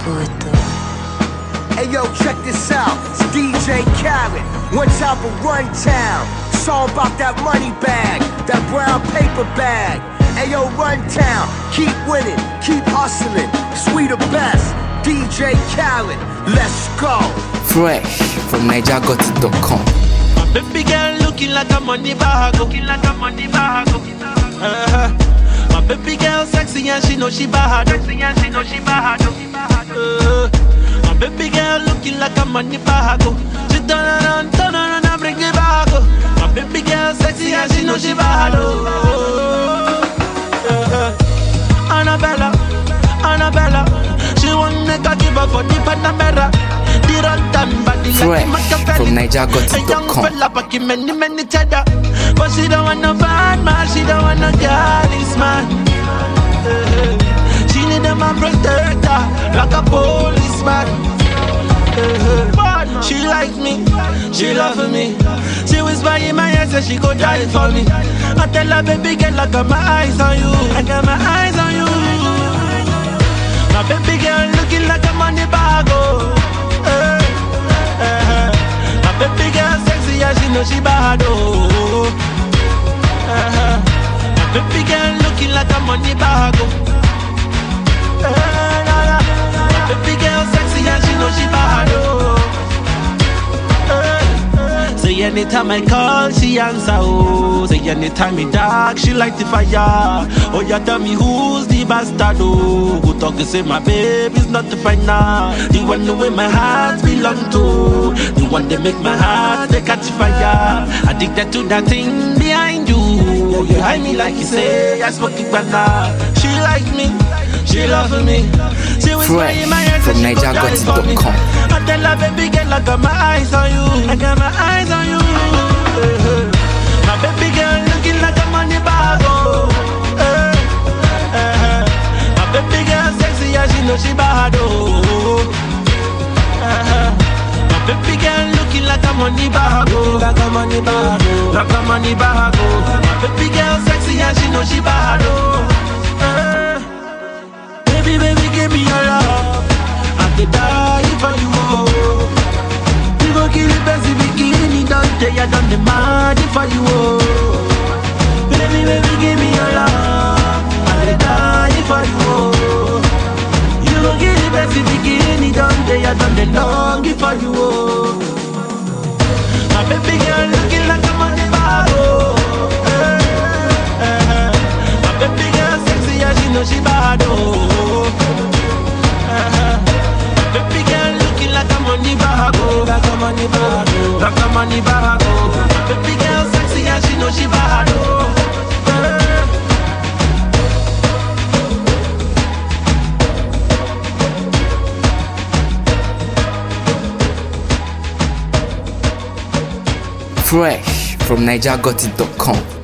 Hey yo, check this out. It's DJ Khaled. One time for Run Town. Song about that money bag, that brown paper bag. Hey yo, Run Town. Keep winning, keep hustling. Sweet the best. DJ Khaled. Let's go. Fresh from NigerGotIt.com. My baby girl looking like a money bag. My baby girl sexy and she know she bad. My baby girl looking like a money bag. She turn around and bring it back. My baby girl sexy and she know she bad. Annabella, she want make a give up for the Panamera. Fresh from NigerGotIt.com. Many cheddar, but she don't want no bad man, she don't want no girlies man. She need a man protector, like a policeman. She likes me, she loves me. She whisper in my ear, say she go die for me. I tell her, baby girl, I got my eyes on you, I got my eyes on you. My baby girl looking like a money bag, oh. My baby girl sexy and she know she bad, oh. My baby girl looking like a money bag, oh. My baby girl sexy and she know she bad, oh. Say anytime I call, she answer, oh. Say anytime in dark, she light the fire. Oh, you tell me who's the bastard, oh. Who talk to say my baby's not the final. The one the way my heart belong to. The one that make my heart they catch fire. Addicted to that thing behind you. You hide me like you say, I smoke it banana. She like me, she love me. She Fresh from NigerGotIt.com. I tell her, baby girl, I got my eyes on you, I got my eyes on you. My baby girl looking like a money bag, oh. My baby girl sexy and she know she bad, oh. My baby girl looking like a money bag, oh. Like a money bag, oh. Like a money bag, oh. My baby girl sexy and she know she bad, oh. Baby, give me your love. I could die for you, oh. You gon' kill the best bikini, don't tell you done the mad for you, oh. Baby, give me your love. I could die for you, oh. You gon' kill the best bikini, don't tell you done the long for you, oh. My baby girl looking like a money bag, oh. My baby girl sexy and she know she bad, oh. Baby girl looking like a money bag, oh. Like a money bag, oh. Like a money bag, oh. Baby girl sexy and she know she bad, oh. Fresh from NigerGotIt.com.